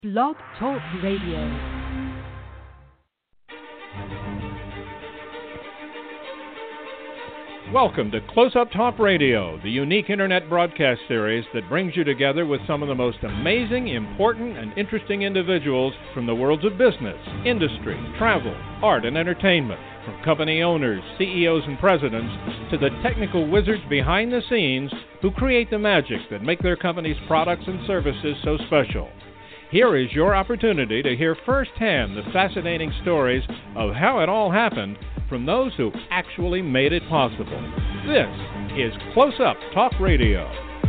Blog Talk Radio. Welcome to Close Up Talk Radio, the unique internet broadcast series that brings you together with some of the most amazing, important, and interesting individuals from the worlds of business, industry, travel, art, and entertainment, from company owners, CEOs, and presidents to the technical wizards behind the scenes who create the magic that make their company's products and services so special. Here is your opportunity to hear firsthand the fascinating stories of how it all happened from those who actually made it possible. This is Close Up Talk Radio.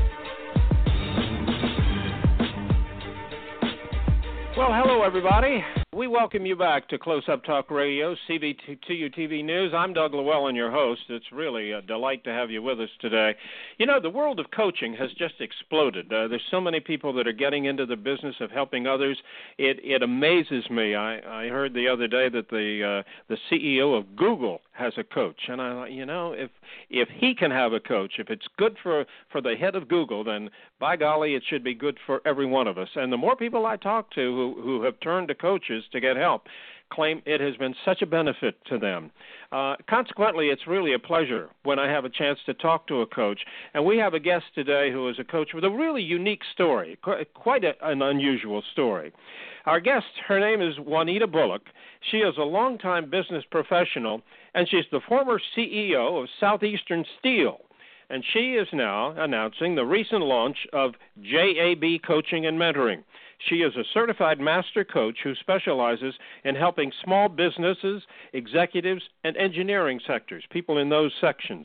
Well, hello, everybody. We welcome you back to Close Up Talk Radio, CVTU TV News. I'm Doug Llewellyn, your host. It's really a delight to have you with us today. You know, the world of coaching has just exploded. There's so many people that are getting into the business of helping others. It amazes me. I heard the other day that the CEO of Google has a coach, and I thought, you know, if he can have a coach, if it's good for the head of Google, then by golly, it should be good for every one of us. And the more people I talk to who have turned to coaches to get help claim it has been such a benefit to them. Consequently, it's really a pleasure when I have a chance to talk to a coach. And we have a guest today who is a coach with a really unique story, quite an unusual story. Our guest, her name is Juanita Bullock. She is a longtime business professional, and she's the former CEO of Southeastern Steel. And she is now announcing the recent launch of JAB Coaching and Mentoring. She is a certified master coach who specializes in helping small businesses, executives, and engineering sectors, people in those sections.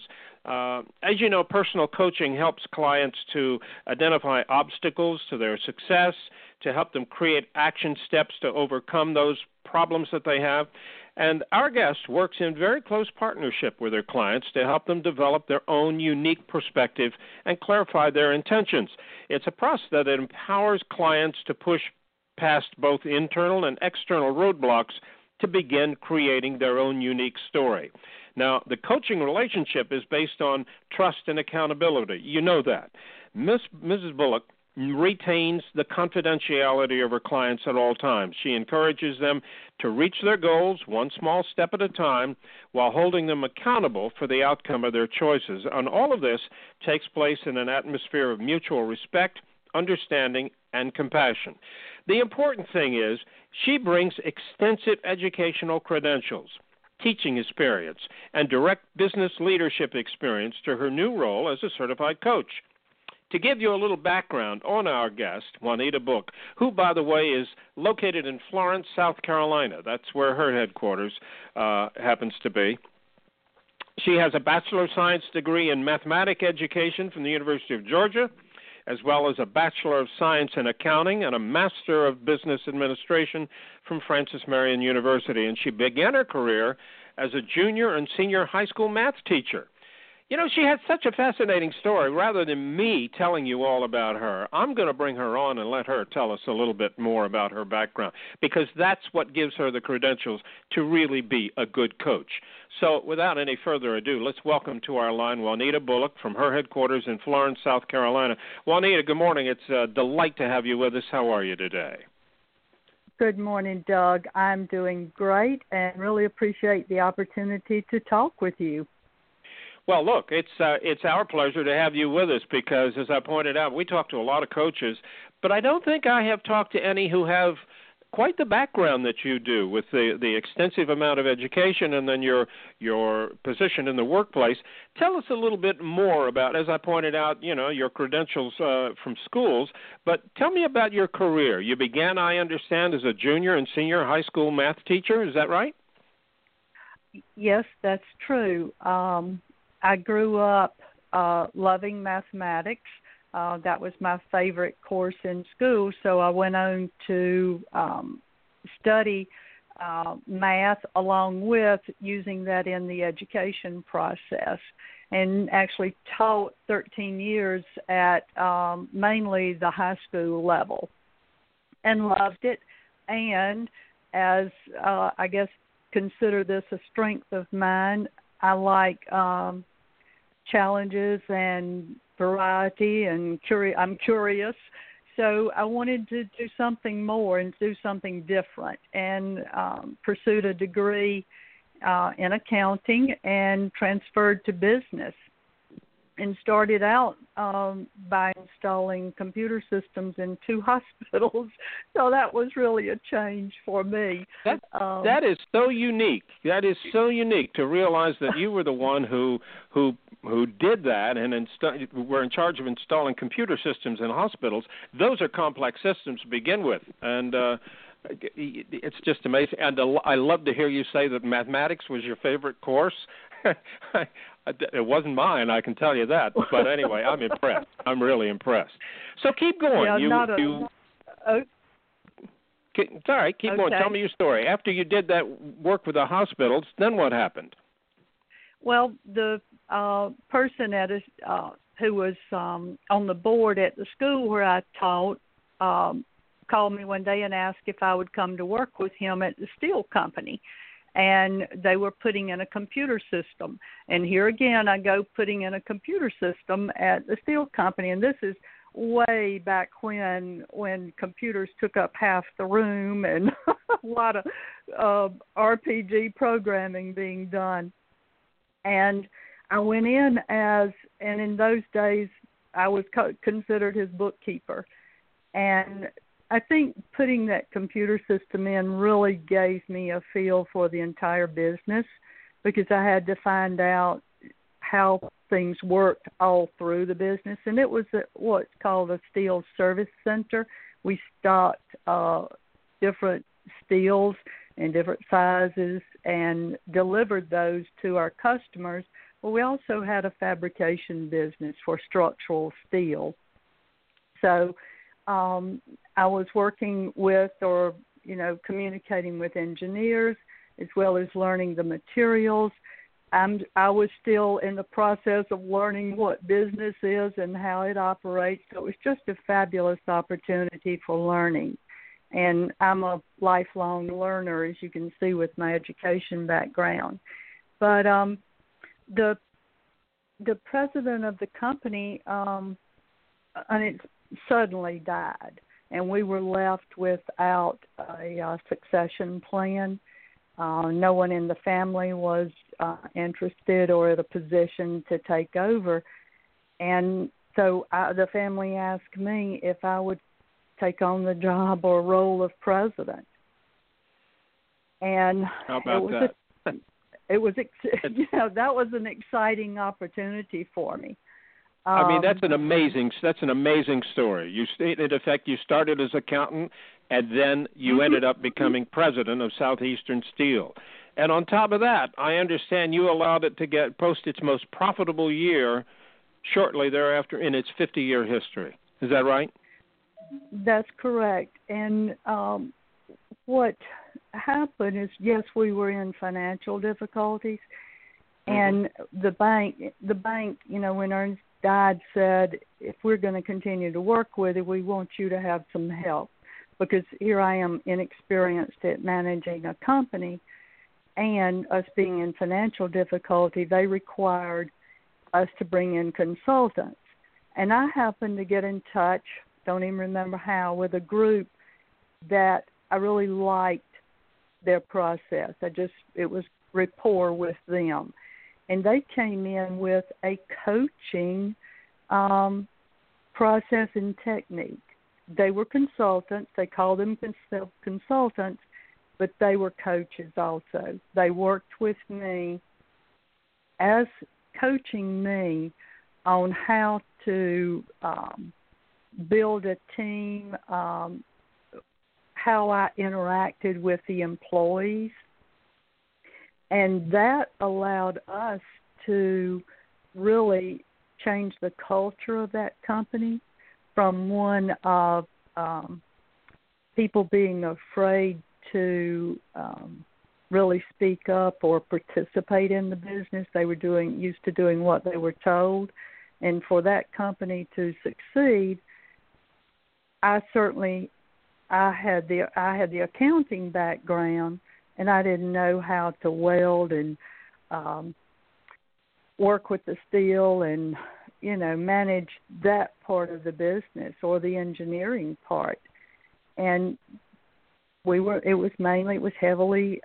As you know, personal coaching helps clients to identify obstacles to their success, to help them create action steps to overcome those problems that they have. And our guest works in very close partnership with her clients to help them develop their own unique perspective and clarify their intentions. It's a process that empowers clients to push past both internal and external roadblocks to begin creating their own unique story. Now, the coaching relationship is based on trust and accountability. You know that. Mrs. Bullock retains the confidentiality of her clients at all times. She encourages them to reach their goals one small step at a time while holding them accountable for the outcome of their choices. And all of this takes place in an atmosphere of mutual respect, understanding, and compassion. The important thing is she brings extensive educational credentials, teaching experience, and direct business leadership experience to her new role as a certified coach. To give you a little background on our guest, Juanita Bullock, who, by the way, is located in Florence, South Carolina. That's where her headquarters happens to be. She has a Bachelor of Science degree in Mathematics Education from the University of Georgia, as well as a Bachelor of Science in Accounting and a Master of Business Administration from Francis Marion University. And she began her career as a junior and senior high school math teacher. You know, she had such a fascinating story. Rather than me telling you all about her, I'm going to bring her on and let her tell us a little bit more about her background, because that's what gives her the credentials to really be a good coach. So without any further ado, let's welcome to our line Juanita Bullock from her headquarters in Florence, South Carolina. Juanita, good morning. It's a delight to have you with us. How are you today? Good morning, Doug. I'm doing great and really appreciate the opportunity to talk with you. Well, look, it's our pleasure to have you with us because, as I pointed out, we talk to a lot of coaches, but I don't think I have talked to any who have quite the background that you do with the extensive amount of education and then your position in the workplace. Tell us a little bit more about, as I pointed out, you know, your credentials from schools, but tell me about your career. You began, I understand, as a junior and senior high school math teacher. Is that right? Yes, that's true. I grew up loving mathematics. That was my favorite course in school, so I went on to study math along with using that in the education process, and actually taught 13 years at mainly the high school level and loved it, and as I guess consider this a strength of mine, I like challenges and variety, and I'm curious. so I wanted to do something more and do something different, and pursued a degree in accounting and transferred to business, and started out by installing computer systems in 2 hospitals. So that was really a change for me. That is so unique. That is so unique to realize that you were the one who did that and were in charge of installing computer systems in hospitals. Those are complex systems to begin with, and it's just amazing. And I love to hear you say that mathematics was your favorite course. It wasn't mine, I can tell you that. But anyway, I'm impressed. I'm really impressed. So keep going. Yeah, it's all right. Keep going. Tell me your story. After you did that work with the hospitals, then what happened? Well, the person who was on the board at the school where I taught called me one day and asked if I would come to work with him at the steel company. And they were putting in a computer system. And here again, I go putting in a computer system at the steel company. And this is way back when computers took up half the room and a lot of RPG programming being done. And I went in and in those days, I was considered his bookkeeper. And I think putting that computer system in really gave me a feel for the entire business, because I had to find out how things worked all through the business. And it was what's called a steel service center. We stocked different steels in different sizes and delivered those to our customers. But we also had a fabrication business for structural steel. So I was working with communicating with engineers as well as learning the materials. I was still in the process of learning what business is and how it operates. So it was just a fabulous opportunity for learning. And I'm a lifelong learner, as you can see with my education background. But the president of the company, suddenly died, and we were left without a succession plan. No one in the family was interested or in a position to take over, and so the family asked me if I would take on the job or role of president. And how about that? That was an exciting opportunity for me. I mean, that's an amazing story. In effect, you started as accountant, and then you ended up becoming president of Southeastern Steel. And on top of that, I understand you allowed it to post its most profitable year shortly thereafter in its 50-year history. Is that right? That's correct. And what happened is, yes, we were in financial difficulties, and the bank, when Ernst died, said, if we're going to continue to work with it, we want you to have some help, because here I am inexperienced at managing a company, and us being in financial difficulty, they required us to bring in consultants. And I happened to get in touch, don't even remember how, with a group that I really liked their process. It was rapport with them. And they came in with a coaching process and technique. They were consultants. They called them consultants, but they were coaches also. They worked with me as coaching me on how to build a team, how I interacted with the employees. And that allowed us to really change the culture of that company from one of people being afraid to really speak up or participate in the business. They were used to doing what they were told. And for that company to succeed, I had the accounting background, and I didn't know how to weld and work with the steel and manage that part of the business or the engineering part. And it was heavily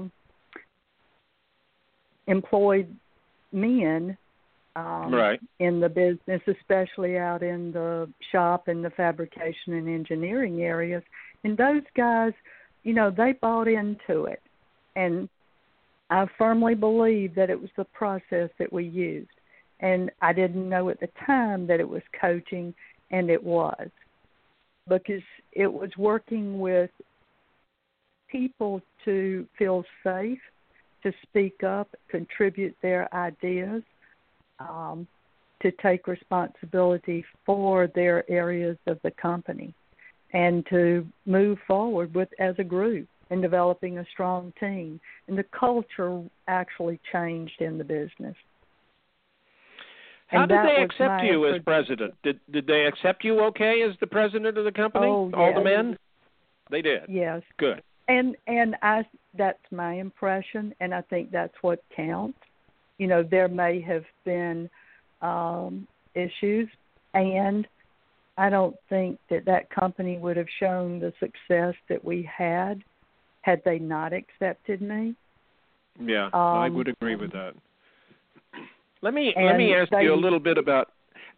employed men right. in the business, especially out in the shop and the fabrication and engineering areas. And those guys, they bought into it. And I firmly believe that it was the process that we used. And I didn't know at the time that it was coaching, and it was. Because it was working with people to feel safe, to speak up, contribute their ideas, to take responsibility for their areas of the company, and to move forward as a group and developing a strong team. And the culture actually changed in the business. How did they accept you as president? Did they accept you okay as the president of the company? Oh, all yes. The men? They did? Yes. Good. And that's my impression, and I think that's what counts. There may have been issues, and I don't think that company would have shown the success that we had they not accepted me. Yeah, I would agree with that. Let me ask you a little bit about.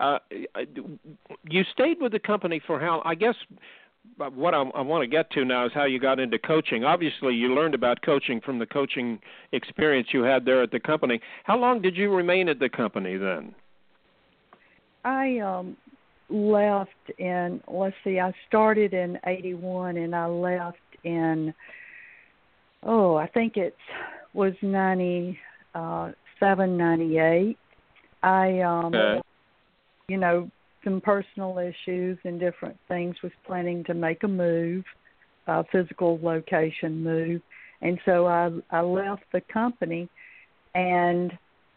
You stayed with the company for how? I guess what I want to get to now is how you got into coaching. Obviously, you learned about coaching from the coaching experience you had there at the company. How long did you remain at the company then? I left in. I started in '81 and I left in. I think it was 97, 98. I, some personal issues and different things, was planning to make a move, a physical location move. And so I left the company, and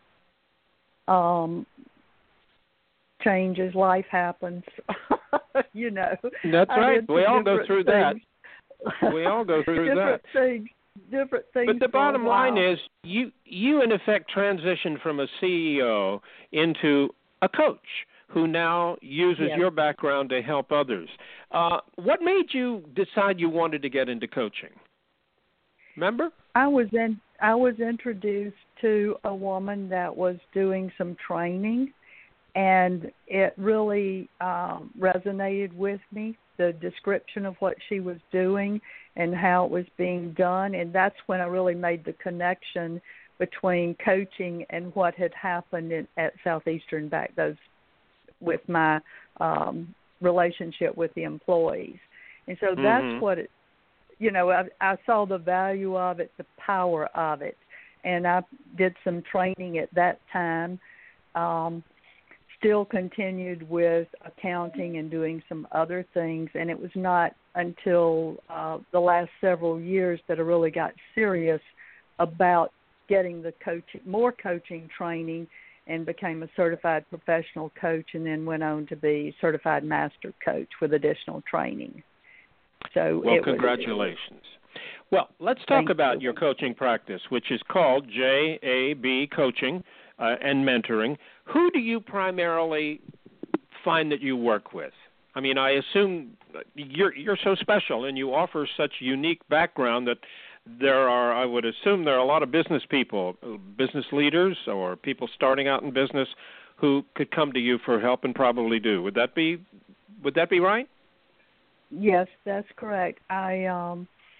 changes, life happens, That's right. We all go through that. We all go through that. Different things. But the bottom line is, you in effect transitioned from a CEO into a coach who now uses your background to help others. What made you decide you wanted to get into coaching? Remember? I was introduced to a woman that was doing some training, and it really resonated with me, the description of what she was doing and how it was being done. And that's when I really made the connection between coaching and what had happened at Southeastern back with my relationship with the employees. And so that's what I saw the value of it, the power of it. And I did some training at that time, still continued with accounting and doing some other things. And it was not until the last several years that I really got serious about getting more coaching training, and became a certified professional coach, and then went on to be certified master coach with additional training. So, congratulations. Well, let's talk about your coaching practice, which is called JAB Coaching and Mentoring. Who do you primarily find that you work with? I mean, I assume you're so special and you offer such unique background that I would assume there are a lot of business people, business leaders, or people starting out in business who could come to you for help, and probably do. Would that be right? Yes, that's correct. I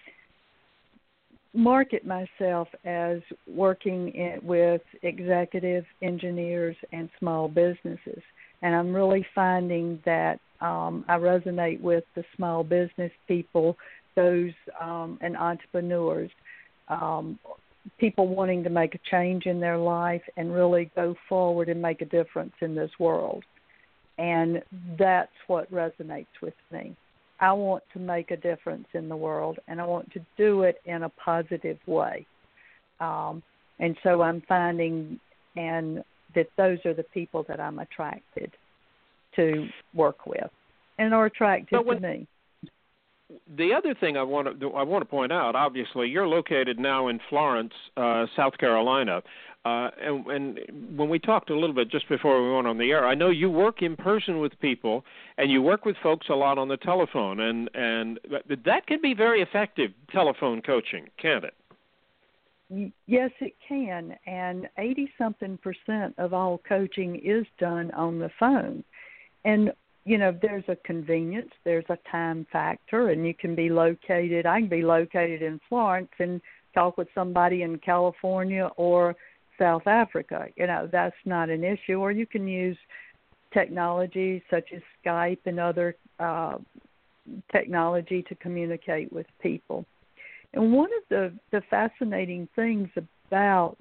market myself as working with executive engineers and small businesses, and I'm really finding that I resonate with the small business people, those and entrepreneurs, people wanting to make a change in their life and really go forward and make a difference in this world. And that's what resonates with me. I want to make a difference in the world, and I want to do it in a positive way. And so I'm finding that those are the people that I'm attracted to work with and are attracted to me. the other thing I want to point out, obviously, you're located now in Florence, South Carolina, and when we talked a little bit just before we went on the air, I know you work in person with people, and you work with folks a lot on the telephone, and that can be very effective telephone coaching, can't it? Yes, it can, and 80-something% of all coaching is done on the phone. And, you know, there's a convenience, there's a time factor, and I can be located in Florence and talk with somebody in California or South Africa. You know, that's not an issue. Or you can use technology such as Skype and other technology to communicate with people. And one of the fascinating things about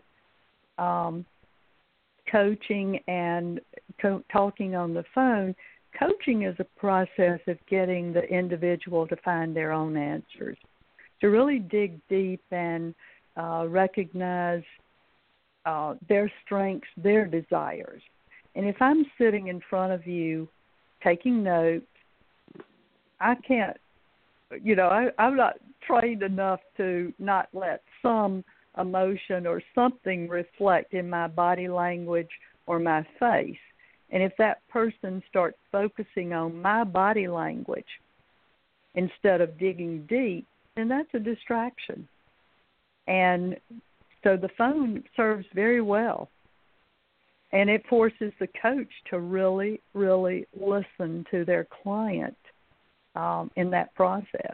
coaching and talking on the phone, coaching is a process of getting the individual to find their own answers, to really dig deep and recognize their strengths, their desires. And if I'm sitting in front of you taking notes, I can't, you know, I'm not trained enough to not let some emotion or something reflect in my body language or my face. And if that person starts focusing on my body language instead of digging deep, then that's a distraction. And so the phone serves very well. And it forces the coach to really, really listen to their client in that process.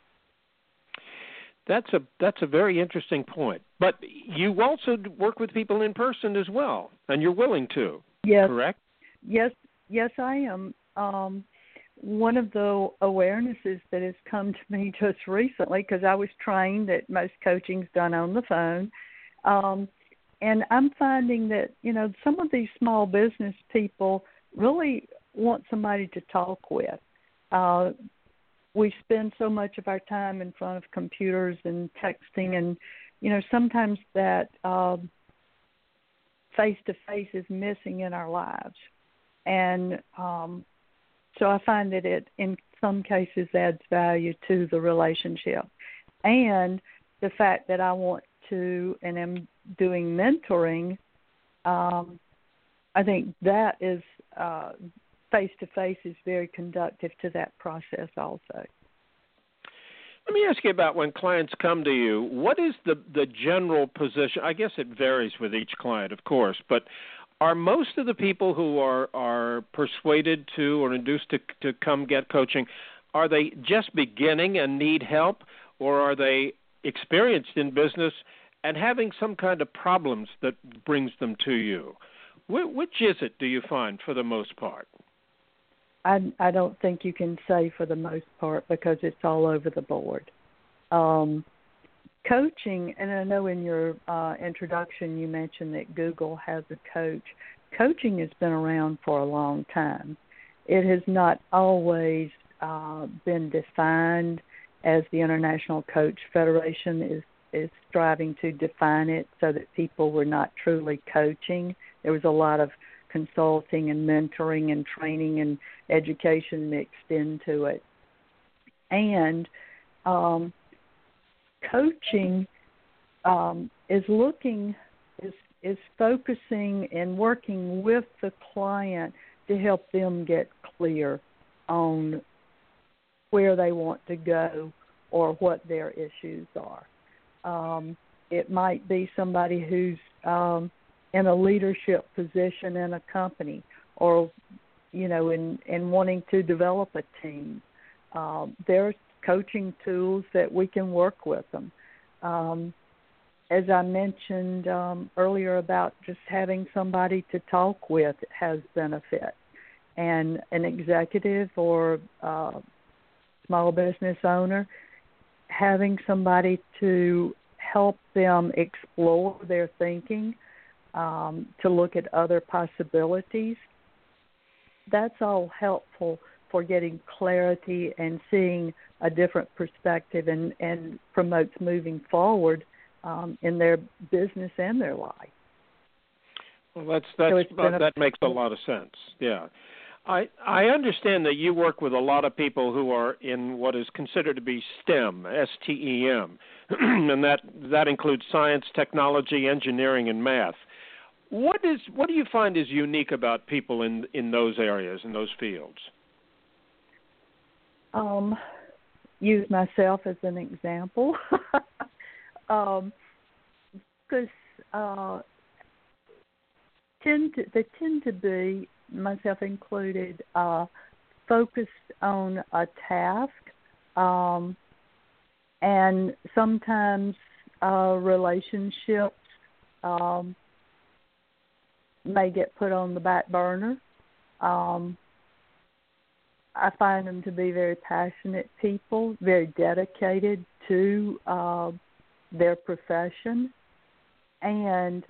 That's a very interesting point. But you also work with people in person as well, and you're willing to, yes. Correct? Yes, I am. One of the awarenesses that has come to me just recently, because I was trained that most coaching's done on the phone, and I'm finding that, you know, some of these small business people really want somebody to talk with. We spend so much of our time in front of computers and texting, and, you know, sometimes that face-to-face is missing in our lives. And so I find that it, in some cases, adds value to the relationship. And the fact that I want to and am doing mentoring, I think that is face-to-face is very conducive to that process also. Let me ask you about when clients come to you, what is the general position? I guess it varies with each client, of course, but are most of the people who are persuaded to or induced to come get coaching, are they just beginning and need help, or are they experienced in business and having some kind of problems that brings them to you? Which is it, do you find, for the most part? I don't think you can say for the most part, because it's all over the board. Coaching, and I know in your introduction you mentioned that Google has a coach. Coaching has been around for a long time. It has not always been defined as the International Coach Federation is striving to define it, so that people were not truly coaching. There was a lot of consulting and mentoring and training and education mixed into it. And coaching is focusing and working with the client to help them get clear on where they want to go or what their issues are. It might be somebody who's in a leadership position in a company, or, you know, in wanting to develop a team. There's coaching tools that we can work with them. As I mentioned earlier about just having somebody to talk with has benefit. And an executive or small business owner, having somebody to help them explore their thinking, to look at other possibilities, that's all helpful for getting clarity and seeing a different perspective, and promotes moving forward in their business and their life. Well, that makes a lot of sense. Yeah. I understand that you work with a lot of people who are in what is considered to be STEM, STEM, and that includes science, technology, engineering, and math. What do you find is unique about people in those areas, in those fields? Use myself as an example, because they tend to be, myself included, focused on a task, and sometimes relationships may get put on the back burner. I find them to be very passionate people, very dedicated to their profession, and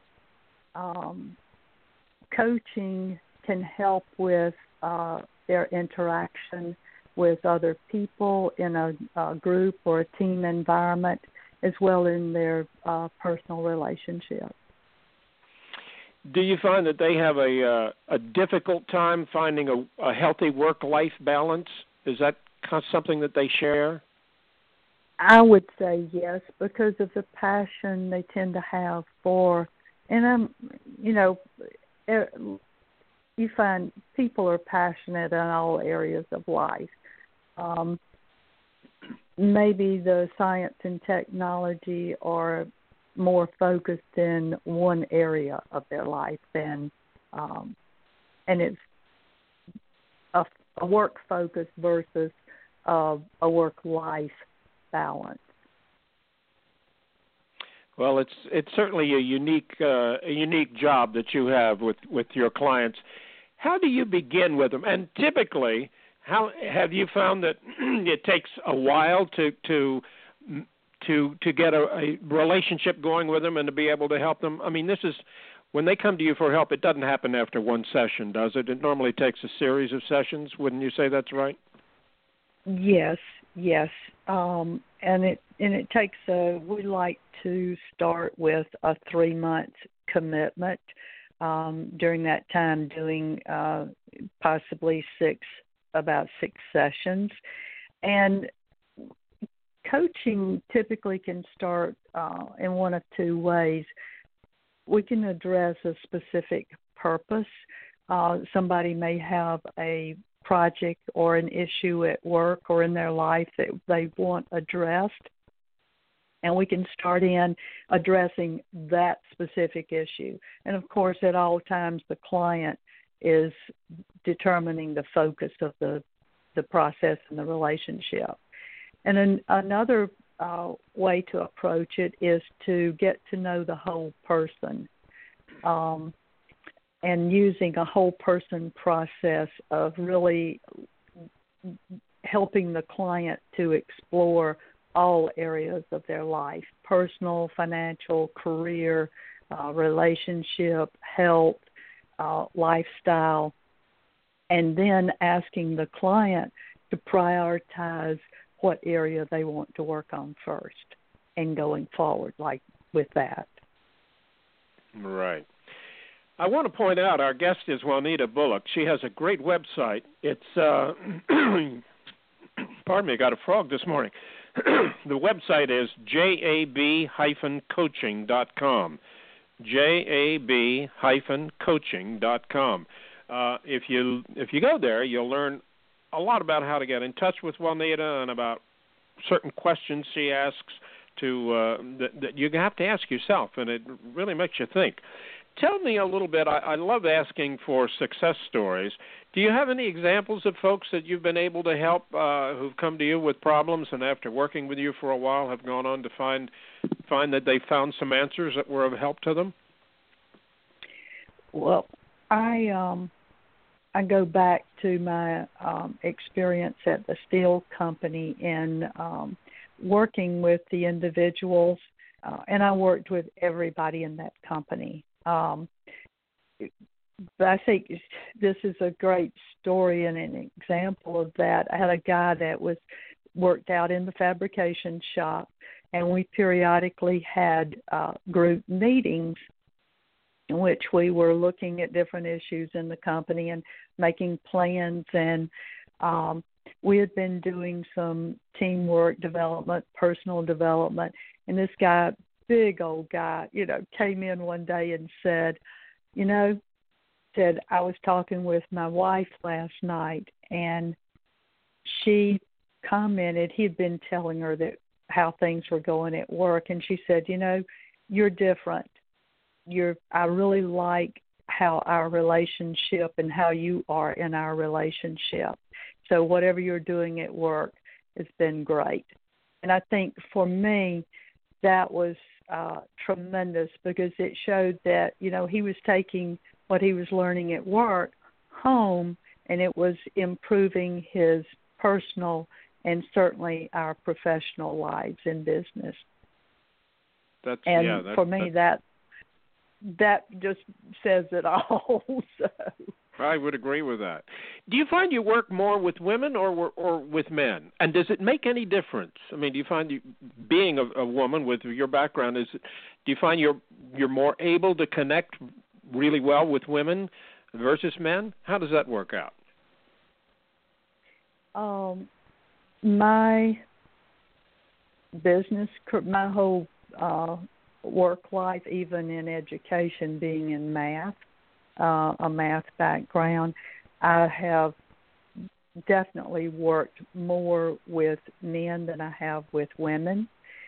coaching can help with their interaction with other people in a group or a team environment, as well in their personal relationships. Do you find that they have a difficult time finding a healthy work-life balance? Is that something that they share? I would say yes, because of the passion they tend to have for, and you find people are passionate in all areas of life. Maybe the science and technology are more focused in one area of their life than, and it's a work focus versus a work-life balance. Well, it's certainly a unique job that you have with your clients. How do you begin with them? And typically, how have you found that it takes a while to get a relationship going with them and to be able to help them? I mean, this is when they come to you for help. It doesn't happen after one session, does it? It normally takes a series of sessions. Wouldn't you say that's right? Yes, and it takes we like to start with a 3-month commitment. During that time, doing possibly about 6 sessions, and coaching typically can start in one of 2 ways. We can address a specific purpose. Somebody may have a project or an issue at work or in their life that they want addressed, and we can start in addressing that specific issue. And, of course, at all times the client is determining the focus of the process and the relationship. And then another way to approach it is to get to know the whole person, and using a whole person process of really helping the client to explore all areas of their life: personal, financial, career, relationship, health, lifestyle, and then asking the client to prioritize what area they want to work on first and going forward like with that. Right. I want to point out our guest is Juanita Bullock. She has a great website. It's, pardon me, I got a frog this morning. The website is jab-coaching.com. jab-coaching.com. If you go there, you'll learn a lot about how to get in touch with Juanita and about certain questions she asks that you have to ask yourself, and it really makes you think. Tell me a little bit. I love asking for success stories. Do you have any examples of folks that you've been able to help who've come to you with problems and after working with you for a while have gone on to find that they found some answers that were of help to them? Well, I go back to my experience at the steel company in working with the individuals, and I worked with everybody in that company. But I think this is a great story and an example of that. I had a guy that worked out in the fabrication shop, and we periodically had group meetings in which we were looking at different issues in the company and making plans. And we had been doing some teamwork development, personal development. And this guy, big old guy, came in one day and said, I was talking with my wife last night, and she commented, he had been telling her that how things were going at work, and she said, you're different. I really like how our relationship and how you are in our relationship. So whatever you're doing at work has been great. And I think for me, that was tremendous, because it showed that, he was taking what he was learning at work home, and it was improving his personal and certainly our professional lives in business. For me, that just says it all. So. I would agree with that. Do you find you work more with women or with men? And does it make any difference? I mean, do you find being a woman with your background, do you find you're more able to connect really well with women versus men? How does that work out? My business, my whole work life, even in education, being in math, a math background, I have definitely worked more with men than I have with women.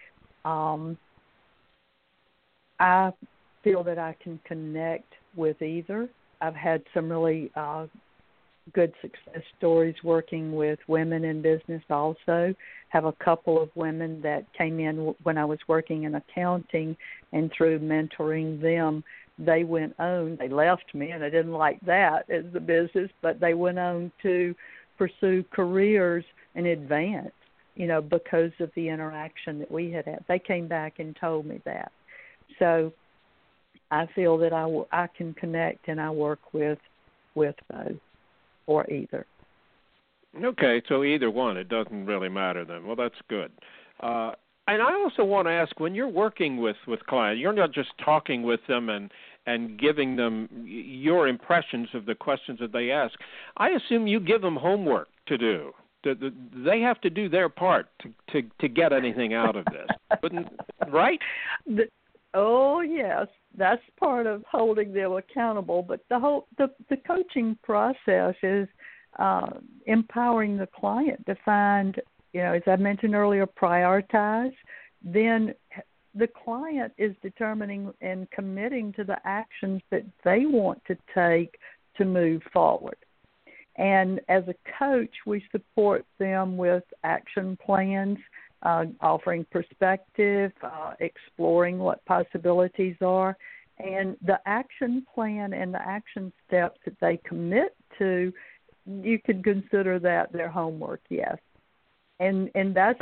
I feel that I can connect with either. I've had some really good success stories working with women in business also. Have a couple of women that came in when I was working in accounting, and through mentoring them, they went on. They left me, and I didn't like that as the business, but they went on to pursue careers and advance, because of the interaction that we had. They came back and told me that. So I feel that I can connect, and I work with both or either. Okay, so either one, it doesn't really matter then. Well, that's good. And I also want to ask, when you're working with clients, you're not just talking with them and giving them your impressions of the questions that they ask. I assume you give them homework to do. They have to do their part to get anything out of this, right? Oh yes, that's part of holding them accountable. But the coaching process is empowering the client to find, as I mentioned earlier, prioritize. Then the client is determining and committing to the actions that they want to take to move forward. And as a coach, we support them with action plans, offering perspective, exploring what possibilities are. And the action plan and the action steps that they commit to, you could consider that their homework, yes. And that's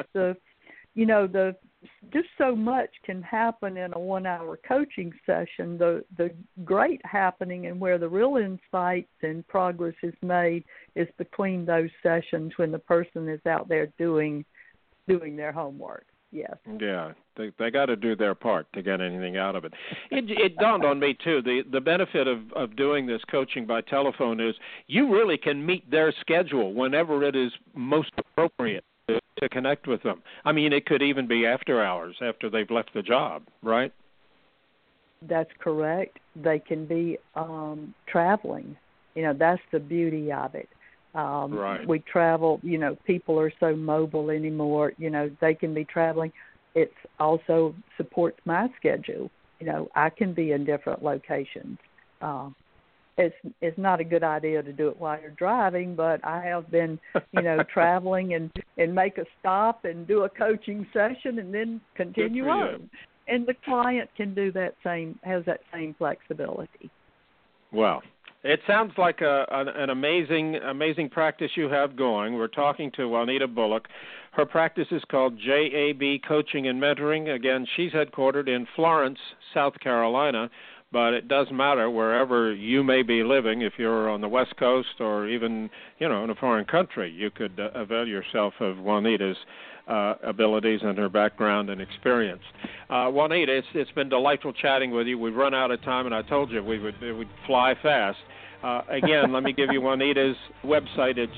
just so much can happen in a 1-hour coaching session. The great happening and where the real insights and progress is made is between those sessions when the person is out there doing their homework. Yes. Yeah, they got to do their part to get anything out of it. It dawned on me too. The benefit of doing this coaching by telephone is you really can meet their schedule whenever it is most appropriate to connect with them. I mean, it could even be after hours, after they've left the job, right? That's correct. They can be traveling. That's the beauty of it. Right. We travel, people are so mobile anymore, they can be traveling. It also supports my schedule. I can be in different locations. It's not a good idea to do it while you're driving, but I have been, traveling and make a stop and do a coaching session and then continue on. And the client can do has that same flexibility. Well, it sounds like an amazing practice you have going. We're talking to Juanita Bullock. Her practice is called JAB Coaching and Mentoring. Again, she's headquartered in Florence, South Carolina, but it doesn't matter wherever you may be living. If you're on the West Coast or even, in a foreign country, you could avail yourself of Juanita's abilities and her background and experience. Juanita, it's been delightful chatting with you. We've run out of time, and I told you it would fly fast. Again, let me give you Juanita's website. It's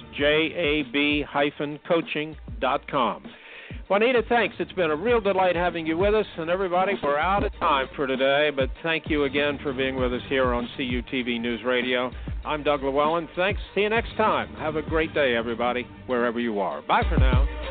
jab-coaching.com. Juanita, thanks. It's been a real delight having you with us. And everybody, we're out of time for today, but thank you again for being with us here on CUTV News Radio. I'm Doug Llewellyn. Thanks. See you next time. Have a great day, everybody, wherever you are. Bye for now.